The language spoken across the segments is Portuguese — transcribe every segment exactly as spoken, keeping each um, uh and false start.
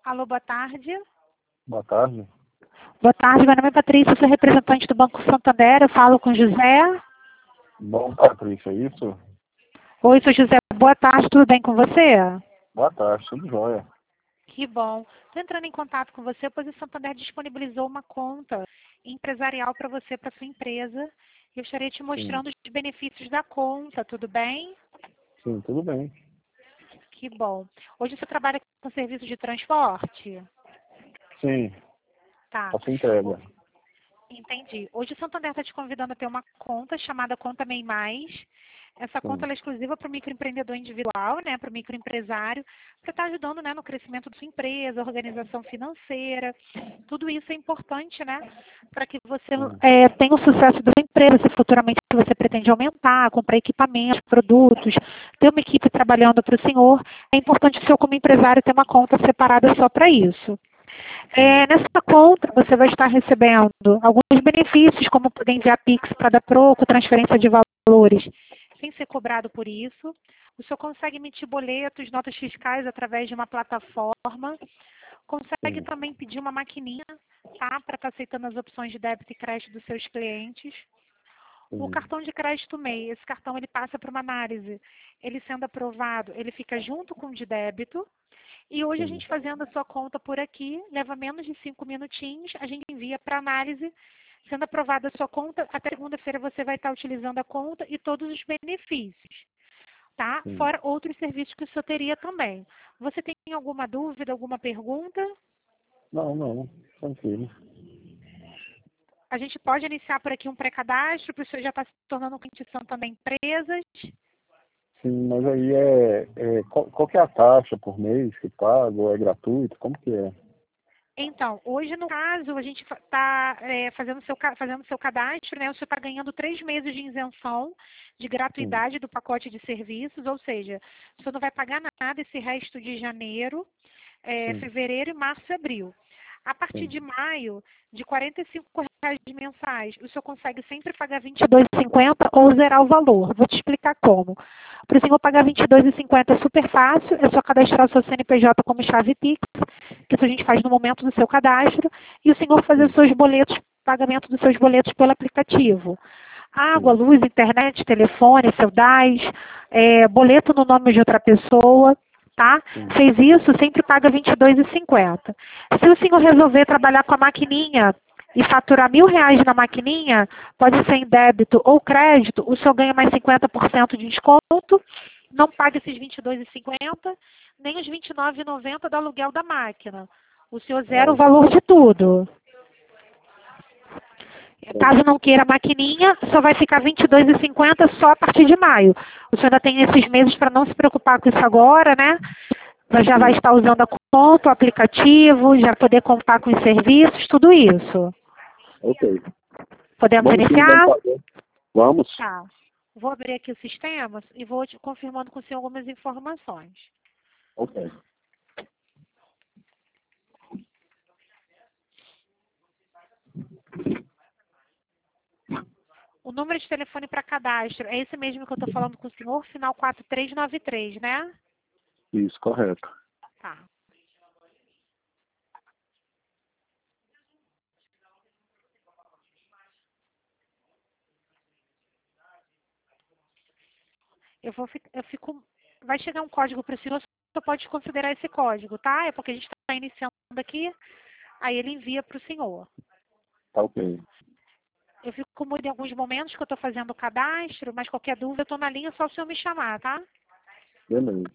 Alô, boa tarde. Boa tarde. Boa tarde, meu nome é Patrícia, sou representante do Banco Santander, eu falo com o José. Bom, Patrícia, é isso? Oi, sou José, boa tarde, tudo bem com você? Boa tarde, tudo jóia. Que bom. Estou entrando em contato com você, pois o Santander disponibilizou uma conta empresarial para você, para sua empresa. Eu estarei te mostrando Sim. os benefícios da conta, tudo bem? Sim, tudo bem. Que bom. Hoje você trabalha com serviço de transporte? Sim, Tá. faço entrega. Entendi. Hoje o Santander está te convidando a ter uma conta chamada Conta MEI Mais. Essa conta Sim. ela é exclusiva para o microempreendedor individual, né, para o microempresário, para estar ajudando, né, no crescimento da sua empresa, organização financeira. Tudo isso é importante, né, para que você Sim. é, tenha o sucesso da sua empresa, se futuramente você pretende aumentar, comprar equipamentos, produtos, ter uma equipe trabalhando para o senhor. É importante o senhor, como empresário, ter uma conta separada só para isso. É, nessa conta, você vai estar recebendo alguns benefícios, como poder enviar Pix para dar troco, transferência de valores, sem ser cobrado por isso. O senhor consegue emitir boletos, notas fiscais através de uma plataforma. Consegue Sim. também pedir uma maquininha, tá? Para estar aceitando as opções de débito e crédito dos seus clientes. O Sim. cartão de crédito MEI, esse cartão ele passa para uma análise. Ele sendo aprovado, ele fica junto com o de débito. E hoje a Sim. gente fazendo a sua conta por aqui, leva menos de cinco minutinhos, a gente envia para análise, sendo aprovada a sua conta, até segunda-feira você vai estar utilizando a conta e todos os benefícios, tá? Sim. Fora outros serviços que o senhor teria também. Você tem alguma dúvida, alguma pergunta? Não, não, tranquilo. A gente pode iniciar por aqui um pré-cadastro, para o senhor já estar se tornando um cliente também empresas. Sim, mas aí é, é qual, qual que é a taxa por mês que paga, ou é gratuito? Como que é? Então, hoje no caso, a gente está é, fazendo seu, ca- fazendo seu cadastro, né? O senhor está ganhando três meses de isenção de Sim. gratuidade do pacote de serviços, ou seja, o senhor não vai pagar nada esse resto de janeiro, é, Sim. fevereiro, março e abril. A partir Sim. de maio, de quarenta e cinco reais mensais, o senhor consegue sempre pagar vinte e dois reais e cinquenta centavos ou zerar o valor. Vou te explicar como. Para o senhor pagar vinte e dois reais e cinquenta centavos é super fácil, é só cadastrar o seu C N P J como chave Pix, que isso a gente faz no momento do seu cadastro, e o senhor fazer os Sim. seus boletos, pagamento dos seus boletos pelo aplicativo. Água, Sim. luz, internet, telefone, seu D A S, é, boleto no nome de outra pessoa, tá? Sim. Fez isso, sempre paga vinte e dois reais e cinquenta centavos. Se o senhor resolver trabalhar com a maquininha e faturar mil reais na maquininha, pode ser em débito ou crédito, o senhor ganha mais cinquenta por cento de desconto, não paga esses vinte e dois reais e cinquenta centavos, nem os vinte e nove reais e noventa centavos do aluguel da máquina. O senhor Ah, zera o valor de tudo. ok. Caso não queira a maquininha, só vai ficar vinte e dois reais e cinquenta centavos só a partir de maio. O senhor ainda tem esses meses para não se preocupar com isso agora, né? Mas já vai Sim. estar usando a conta, o aplicativo, já poder contar com os serviços, tudo isso. Ok. Podemos Vamos sim, vamos iniciar? fazer. Vamos. Tá. Vou abrir aqui o sistema e vou te confirmando com o senhor algumas informações. Ok. O número de telefone para cadastro é esse mesmo que eu estou falando com o senhor, final quatro três nove três, né? Isso, correto. Tá. Eu vou fi- eu fico. Vai chegar um código para o senhor, você pode considerar esse código, tá? É porque a gente está iniciando aqui, aí ele envia para o senhor. Tá ok. Eu fico mudo em alguns momentos que eu estou fazendo o cadastro, mas qualquer dúvida eu estou na linha, é só o senhor me chamar, tá? Beleza.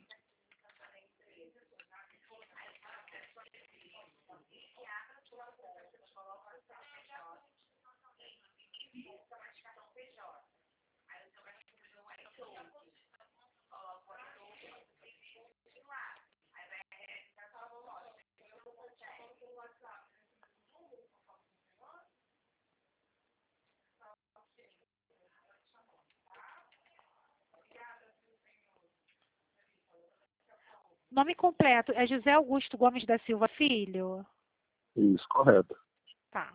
Nome completo é José Augusto Gomes da Silva Filho? Isso, correto. Tá.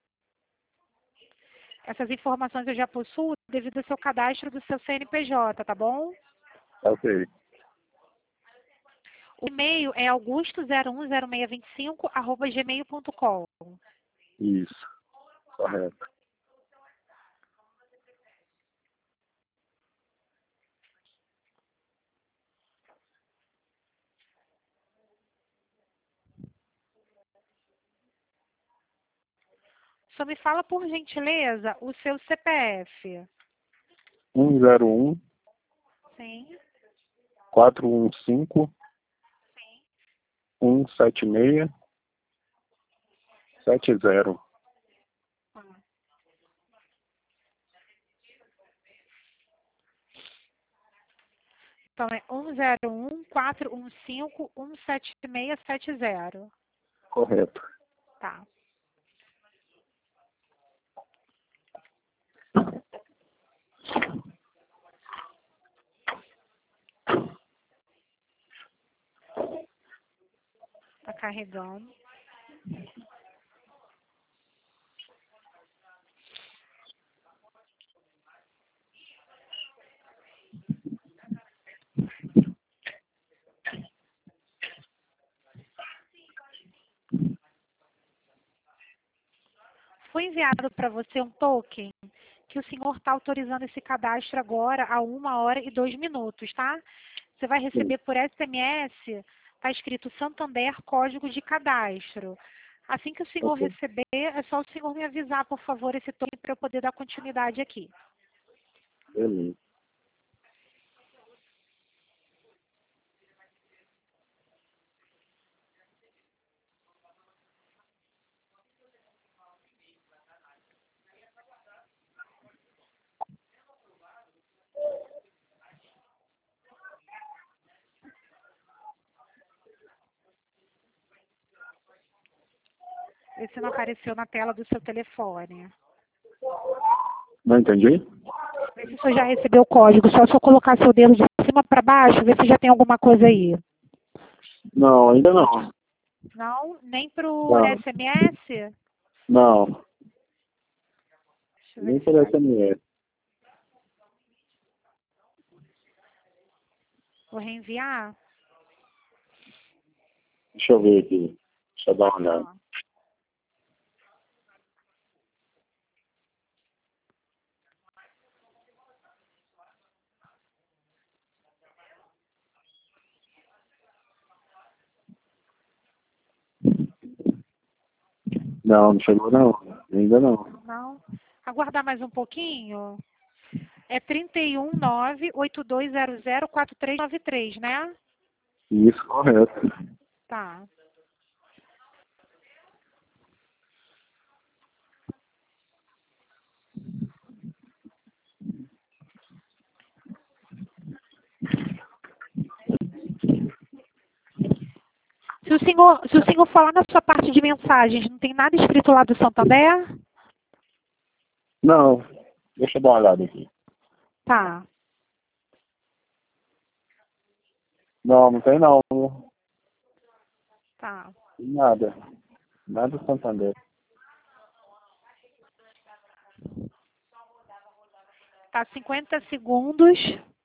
Essas informações eu já possuo devido ao seu cadastro do seu C N P J, tá bom? Tá ok. O e-mail é augusto zero um zero seis dois cinco arroba gmail ponto com. Isso, correto. Só me fala, por gentileza, o seu C P F. um zero um, Sim. quatro um cinco, Sim. um sete seis, sete zero. Ah. Então, é um zero um, quatro um cinco, um sete seis sete zero. Correto. Tá. Tá carregando. Foi enviado para você um token que o senhor está autorizando esse cadastro agora a uma hora e dois minutos, tá? Você vai Sim. receber por S M S, está escrito Santander Código de Cadastro. Assim que o senhor Ok. receber, é só o senhor me avisar, por favor, esse token para eu poder dar continuidade aqui. Beleza. Vê se não apareceu na tela do seu telefone. Não entendi? Vê se o senhor já recebeu o código. Só se eu colocar seu dedo de cima para baixo, vê se já tem alguma coisa aí. Não, ainda não. Não? Nem por Não. S M S? Não. Deixa eu ver Nem se por tá S aqui. M S. Vou reenviar? Deixa eu ver aqui. Deixa eu dar uma olhada. Ó. Não, não chegou não. Ainda não. Não? Aguardar mais um pouquinho? É trinta e um, nove, oito dois zero zero, quatro três nove três, né? Isso, correto. Tá. Se o senhor, se o senhor falar na sua parte de mensagens, não tem nada escrito lá do Santander? Não. Deixa eu dar uma olhada aqui. Tá. Não, não tem não. Tá. Nada. Nada do Santander. Tá cinquenta segundos.